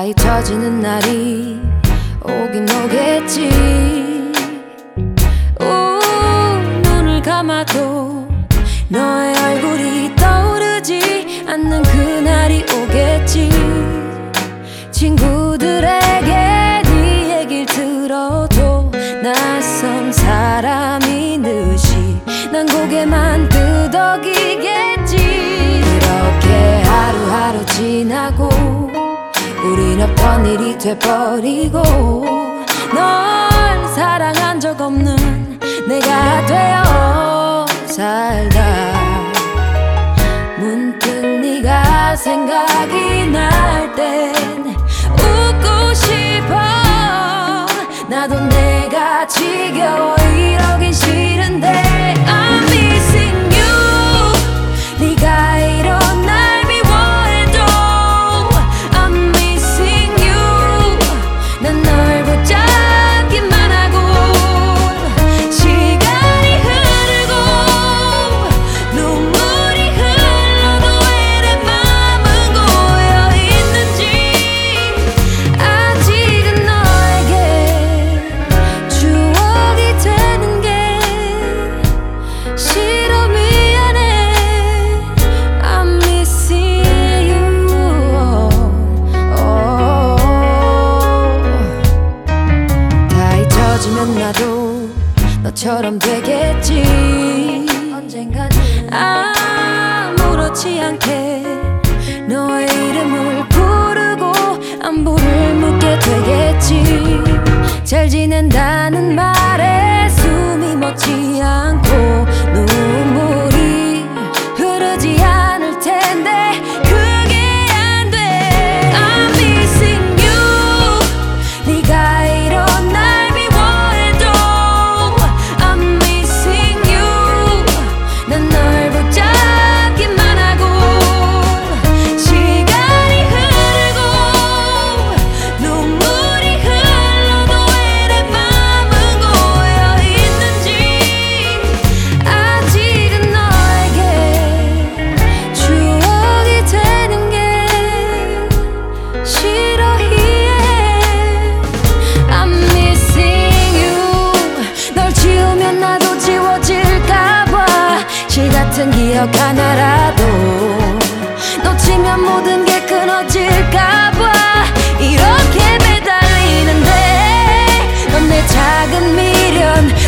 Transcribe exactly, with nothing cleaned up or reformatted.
다 잊혀지는 날이 오긴 오겠지. 오, 눈을 감아도 너의 얼굴이 떠오르지 않는 그날이 오겠지. 친구들에게 네 얘길 들어도 낯선 사람이 듯이 난 고개만 끄덕이겠지. 이렇게 하루하루 지나고 우린 없던 일이 돼버리고 널 사랑한 적 없는 내가 되어 살다 문득 네가 생각이 날 땐 웃고 싶어. 나도 내가 지겨워 이러긴 싫은데 I'm missing you. 네가 이런 날 미워해도 I'm missing you. 난 널 붙잡기만 하고 시간이 흐르고 눈물이 흘러도 왜 내 맘은 고여있는지 아직은 너에게 추억이 되는 게 싫어. 미안해 I'm missing you. 다 잊혀지면 나도 너처럼 되겠지. 언젠간 아무렇지 않게 너의 이름을 부르고 안부를 묻게 되겠지. 잘 지낸다는 말에 숨이 멎지 않고 눈물이 흐르지 않을 텐데 그게 안 돼. I'm missing you. 네가 이런 날 미워해도 I'm missing you. 난 널 붙잡기만 하고 시간이 흐르고 눈물이 흘러도 왜 내 맘은 고여있는지 아직은 너에게 추억이 되는 게 싫어. yeah. I'm missing you. 널 지우면 나도 지워질까봐 실 같은 기억 하나라도 놓치면 모든 게 끊어질까봐 이렇게 매달리는데 넌 내 작은 미련